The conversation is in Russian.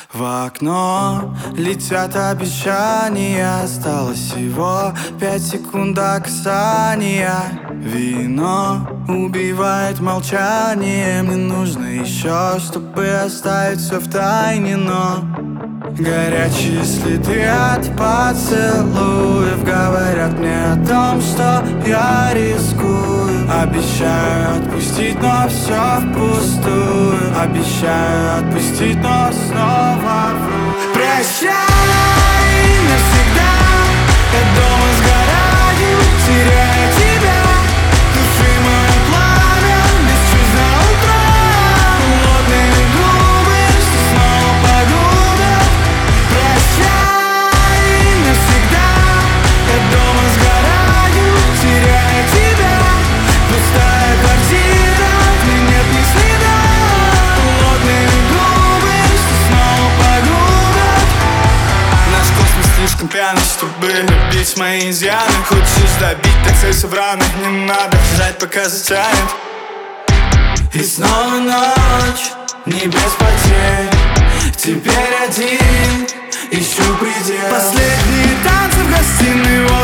В окно летят обещания. Осталось всего 5 секунд до касания. Вино убивает молчание. Мне нужно еще, чтобы оставить все в тайне, но горячие следы от поцелуев говорят мне о том, что я рискую. Обещаю отпустить, но все впустую. Обещаю отпустить, но снова вру. Прощай навсегда, я дома сгораю, теряя тебя. Души мое пламя, без чувств до утра. Холодные губы, что снова погубят. Прощай навсегда, я дома сгораю, теряя тебя. Пустая квартира, в ней нет ни следа. Холодные губы, что снова погубят. Наш космос слишком пьяный, чтобы любить мои изъяны. Хочешь добить, так целься в раны. Не надо ждать, пока затянет. И снова ночь, не без потерь. Теперь один, ищу предел. Последние танцы в гостиной.